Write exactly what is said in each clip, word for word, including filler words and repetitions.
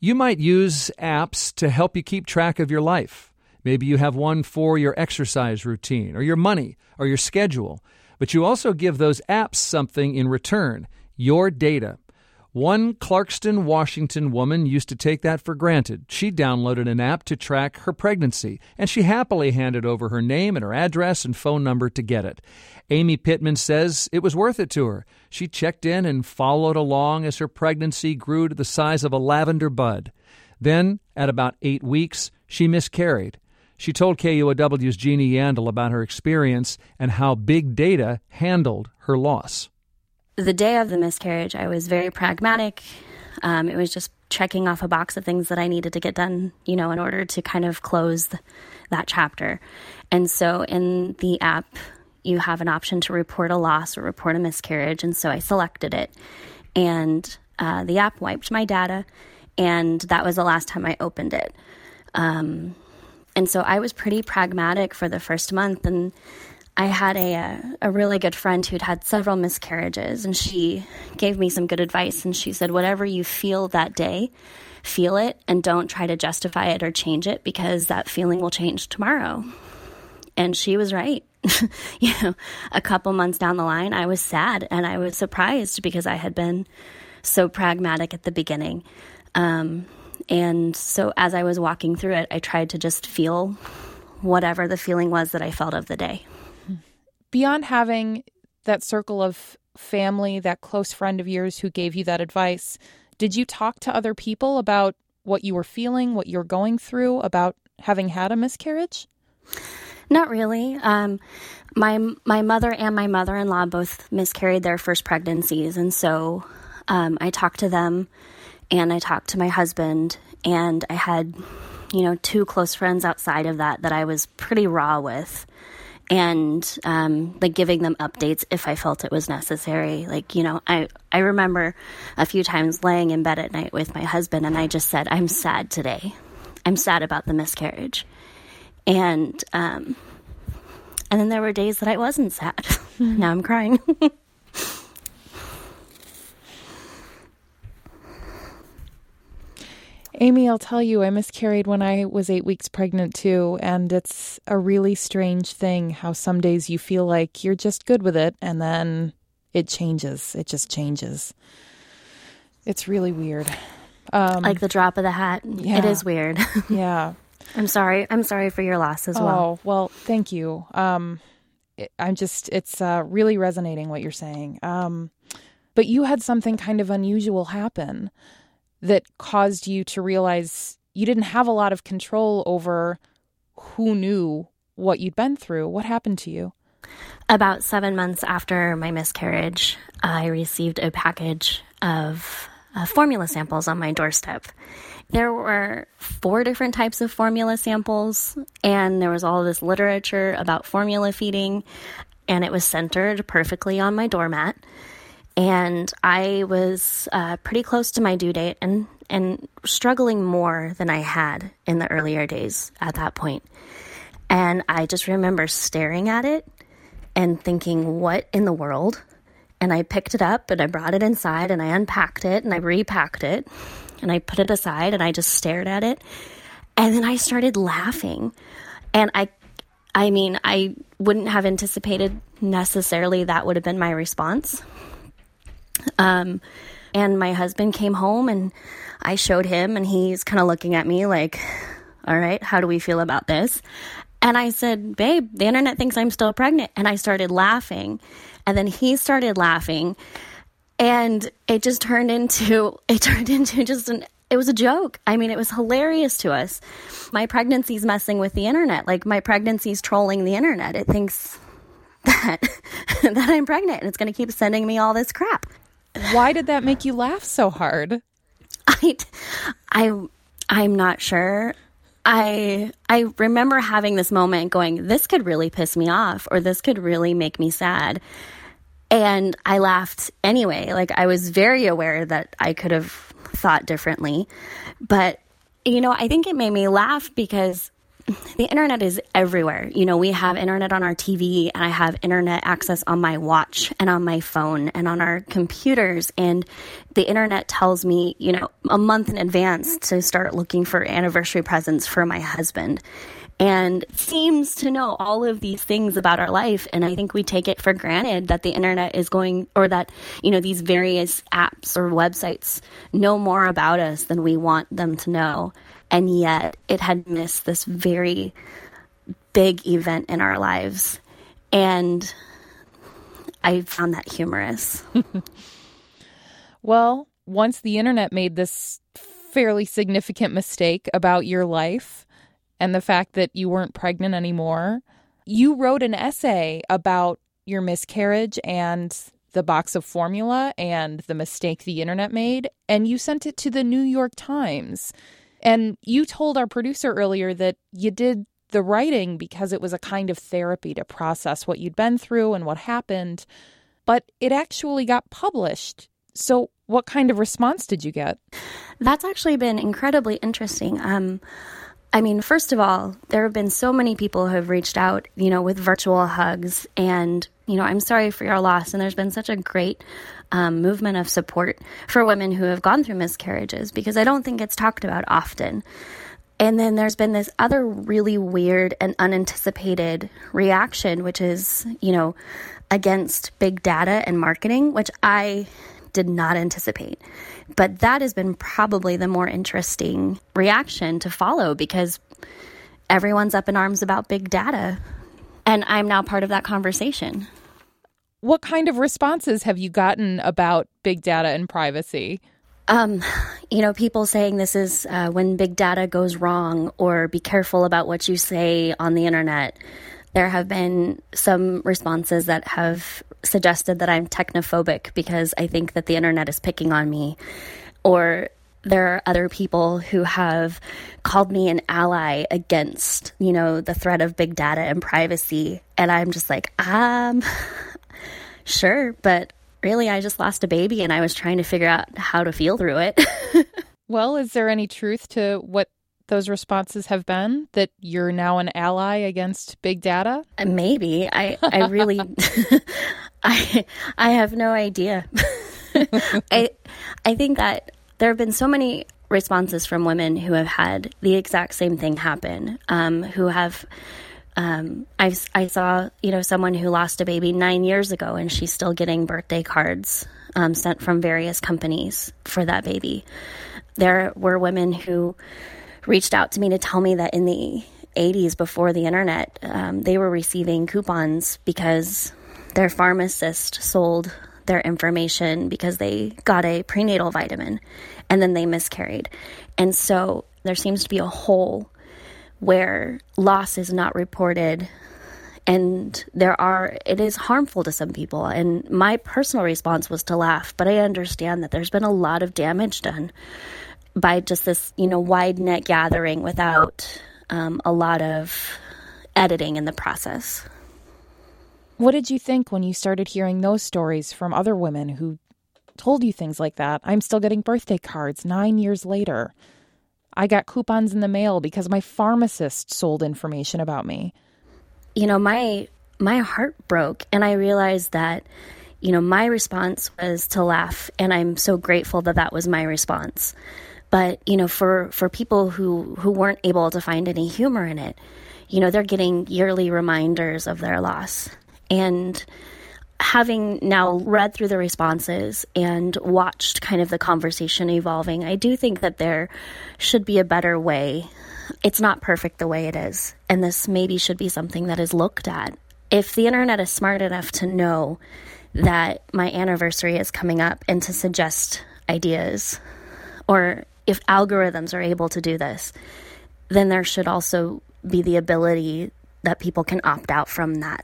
You might use apps to help you keep track of your life. Maybe you have one for your exercise routine or your money or your schedule. But you also give those apps something in return, your data. One Clarkston, Washington woman used to take that for granted. She downloaded an app to track her pregnancy, and she happily handed over her name and her address and phone number to get it. Amy Pittman says it was worth it to her. She checked in and followed along as her pregnancy grew to the size of a lavender bud. Then, at about eight weeks, she miscarried. She told K U O W's Jeannie Yandel about her experience and how big data handled her loss. The day of the miscarriage, I was very pragmatic. Um, it was just checking off a box of things that I needed to get done, you know, in order to kind of close the, that chapter. And so in the app, you have an option to report a loss or report a miscarriage. And so I selected it. And uh, the app wiped my data. And that was the last time I opened it. Um, and so I was pretty pragmatic for the first month. And I had a, a really good friend who'd had several miscarriages, and she gave me some good advice. And she said, whatever you feel that day, feel it and don't try to justify it or change it, because that feeling will change tomorrow. And she was right. You know, a couple months down the line, I was sad and I was surprised because I had been so pragmatic at the beginning. Um, and so as I was walking through it, I tried to just feel whatever the feeling was that I felt of the day. Beyond having that circle of family, that close friend of yours who gave you that advice, did you talk to other people about what you were feeling, what you're going through, about having had a miscarriage? Not really. Um, my my mother and my mother-in-law both miscarried their first pregnancies, and so um, I talked to them, and I talked to my husband, and I had, you know, two close friends outside of that that I was pretty raw with. And, um, like giving them updates if I felt it was necessary. Like, you know, I, I remember a few times laying in bed at night with my husband, and I just said, I'm sad today. I'm sad about the miscarriage. And, um, and then there were days that I wasn't sad. Mm-hmm. Now I'm crying. Amy, I'll tell you, I miscarried when I was eight weeks pregnant too, and it's a really strange thing how some days you feel like you're just good with it, and then it changes. It just changes. It's really weird. Um, like the drop of the hat. Yeah. It is weird. Yeah. I'm sorry. I'm sorry for your loss as well. Oh, well, thank you. Um, it, I'm just, it's uh, really resonating what you're saying. Um, but you had something kind of unusual happen that caused you to realize you didn't have a lot of control over who knew what you'd been through. What happened to you? About seven months after my miscarriage, I received a package of uh, formula samples on my doorstep. There were four different types of formula samples, and there was all this literature about formula feeding, and it was centered perfectly on my doormat. And I was uh, pretty close to my due date and, and struggling more than I had in the earlier days at that point. And I just remember staring at it and thinking, what in the world? And I picked it up and I brought it inside and I unpacked it and I repacked it and I put it aside and I just stared at it. And then I started laughing. And I, I mean, I wouldn't have anticipated necessarily that would have been my response. Um, and my husband came home and I showed him and he's kind of looking at me like, all right, how do we feel about this? And I said, babe, the internet thinks I'm still pregnant. And I started laughing, and then he started laughing, and it just turned into, it turned into just an, it was a joke. I mean, it was hilarious to us. My pregnancy's messing with the internet. Like, my pregnancy's trolling the internet. It thinks that, that I'm pregnant, and it's going to keep sending me all this crap. Why did that make you laugh so hard? I, I, I'm not sure. I I remember having this moment going, this could really piss me off, or this could really make me sad. And I laughed anyway. Like, I was very aware that I could have thought differently. But, you know, I think it made me laugh because the internet is everywhere. You know, we have internet on our T V, and I have internet access on my watch and on my phone and on our computers. And the internet tells me, you know, a month in advance to start looking for anniversary presents for my husband, and seems to know all of these things about our life. And I think we take it for granted that the internet is going, or that, you know, these various apps or websites know more about us than we want them to know. And yet it had missed this very big event in our lives. And I found that humorous. Well, once the internet made this fairly significant mistake about your life and the fact that you weren't pregnant anymore, you wrote an essay about your miscarriage and the box of formula and the mistake the internet made, and you sent it to the New York Times. And you told our producer earlier that you did the writing because it was a kind of therapy to process what you'd been through and what happened, but it actually got published. So what kind of response did you get? That's actually been incredibly interesting. Um, I mean, first of all, there have been so many people who have reached out, you know, with virtual hugs, and, you know, I'm sorry for your loss. And there's been such a great um, movement of support for women who have gone through miscarriages, because I don't think it's talked about often. And then there's been this other really weird and unanticipated reaction, which is, you know, against big data and marketing, which I did not anticipate. But that has been probably the more interesting reaction to follow, because everyone's up in arms about big data. And I'm now part of that conversation. What kind of responses have you gotten about big data and privacy? Um, you know, people saying this is uh, when big data goes wrong, or be careful about what you say on the internet. There have been some responses that have suggested that I'm technophobic because I think that the internet is picking on me. Or there are other people who have called me an ally against, you know, the threat of big data and privacy. And I'm just like, um, sure, but really, I just lost a baby and I was trying to figure out how to feel through it. Well, is there any truth to what those responses have been, that you're now an ally against big data? Maybe. I, I really, I, I have no idea. I, I think that there have been so many responses from women who have had the exact same thing happen, um, who have, um, I, I saw, you know, someone who lost a baby nine years ago and she's still getting birthday cards um, sent from various companies for that baby. There were women who reached out to me to tell me that in the eighties, before the internet, um, they were receiving coupons because their pharmacist sold their information because they got a prenatal vitamin and then they miscarried. And so there seems to be a hole where loss is not reported, and there are, it is harmful to some people. And my personal response was to laugh, but I understand that there's been a lot of damage done by just this, you know, wide net gathering without um, a lot of editing in the process. What did you think when you started hearing those stories from other women who told you things like that? I'm still getting birthday cards nine years later. I got coupons in the mail because my pharmacist sold information about me. You know, my my heart broke, and I realized that, you know, my response was to laugh, and I'm so grateful that that was my response. But, you know, for, for people who, who weren't able to find any humor in it, you know, they're getting yearly reminders of their loss. And having now read through the responses and watched kind of the conversation evolving, I do think that there should be a better way. It's not perfect the way it is. And this maybe should be something that is looked at. If the internet is smart enough to know that my anniversary is coming up and to suggest ideas, or if algorithms are able to do this, then there should also be the ability that people can opt out from that.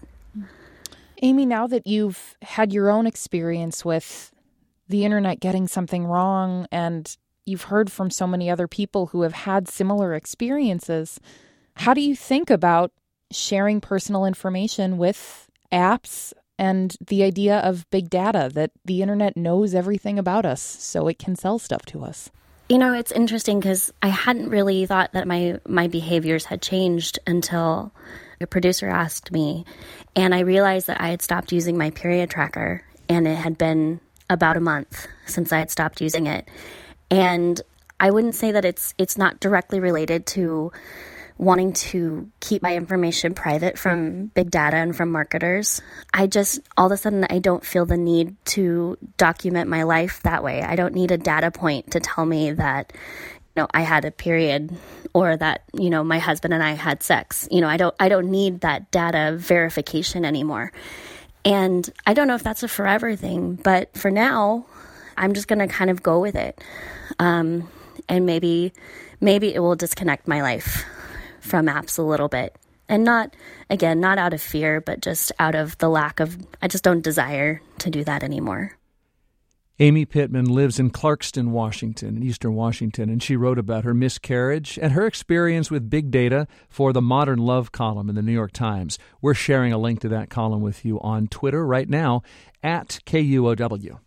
Amy, now that you've had your own experience with the internet getting something wrong, and you've heard from so many other people who have had similar experiences, how do you think about sharing personal information with apps and the idea of big data, that the internet knows everything about us so it can sell stuff to us? You know, it's interesting because I hadn't really thought that my, my behaviors had changed until a producer asked me, and I realized that I had stopped using my period tracker, and it had been about a month since I had stopped using it. And I wouldn't say that it's it's not directly related to wanting to keep my information private from big data and from marketers. I just, all of a sudden, I don't feel the need to document my life that way. I don't need a data point to tell me that, you know, I had a period or that, you know, my husband and I had sex. You know, I don't, I don't need that data verification anymore. And I don't know if that's a forever thing, but for now, I'm just going to kind of go with it. Um, and maybe, maybe it will disconnect my life from apps a little bit. And not, again, not out of fear, but just out of the lack of, I just don't desire to do that anymore. Amy Pittman lives in Clarkston, Washington, in eastern Washington, and she wrote about her miscarriage and her experience with big data for the Modern Love column in the New York Times. We're sharing a link to that column with you on Twitter right now, at K U O W.